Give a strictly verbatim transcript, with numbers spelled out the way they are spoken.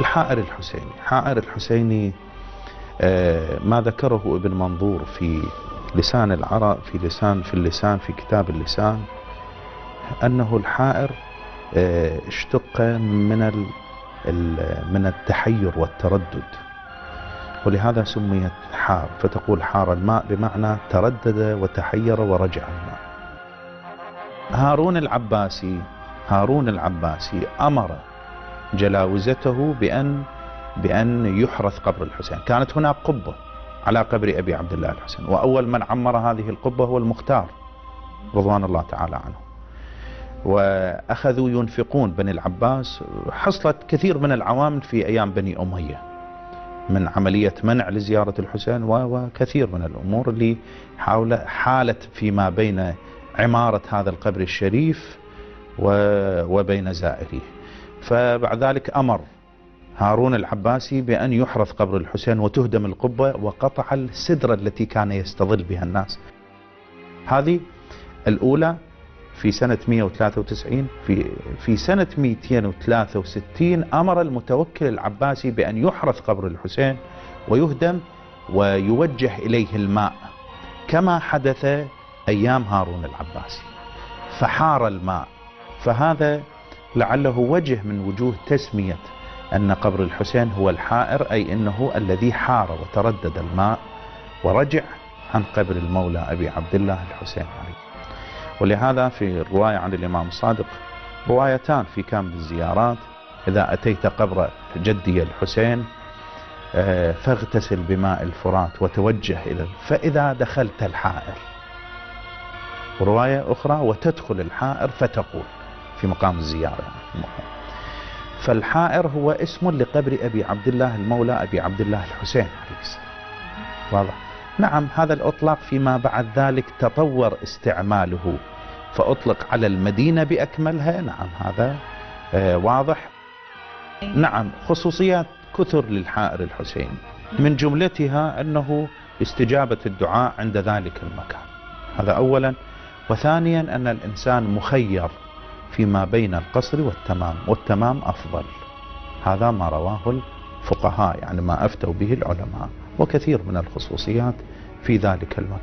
الحائر الحسيني. حائر الحسيني ما ذكره ابن منظور في لسان العرب، في لسان في اللسان في كتاب اللسان، أنه الحائر اشتق من من التحير والتردد، ولهذا سميت حار، فتقول حار الماء بمعنى تردد وتحير ورجع الماء. هارون العباسي هارون العباسي أمر جلاوزته بأن بأن يحرث قبر الحسين. كانت هناك قبة على قبر أبي عبد الله الحسين، وأول من عمر هذه القبة هو المختار رضوان الله تعالى عنه. وأخذوا ينفقون بني العباس، حصلت كثير من العوامل في أيام بني أمية من عملية منع لزيارة الحسين وكثير من الأمور اللي حالت فيما بين عمارة هذا القبر الشريف وبين زائريه. فبعد ذلك أمر هارون العباسي بأن يحرث قبر الحسين وتهدم القبة، وقطع السدرة التي كان يستظل بها الناس. هذه الأولى في سنة مئة وثلاثة وتسعين. في في سنة مئتين وثلاثة وستين أمر المتوكل العباسي بأن يحرث قبر الحسين ويهدم ويوجه إليه الماء كما حدث أيام هارون العباسي، فحار الماء. فهذا لعله وجه من وجوه تسمية أن قبر الحسين هو الحائر، أي أنه الذي حار وتردد الماء ورجع عن قبر المولى أبي عبد الله الحسين عليه. ولهذا في الرواية عن الإمام الصادق روايتان في كامل الزيارات: إذا أتيت قبر جدي الحسين فاغتسل بماء الفرات وتوجه إلى، فإذا دخلت الحائر. ورواية أخرى: وتدخل الحائر فتقول، في مقام الزيارة. فالحائر هو اسم لقبر أبي عبد الله المولى أبي عبد الله الحسين عليه السلام. واضح؟ نعم، هذا الإطلاق فيما بعد ذلك تطور استعماله فأطلق على المدينة بأكملها. نعم، هذا آه واضح. نعم، خصوصيات كثر للحائر الحسيني، من جملتها أنه استجابة الدعاء عند ذلك المكان، هذا أولا. وثانيا أن الإنسان مخير فيما بين القصر والتمام، والتمام أفضل. هذا ما رواه الفقهاء، يعني ما أفتوا به العلماء، وكثير من الخصوصيات في ذلك المكان.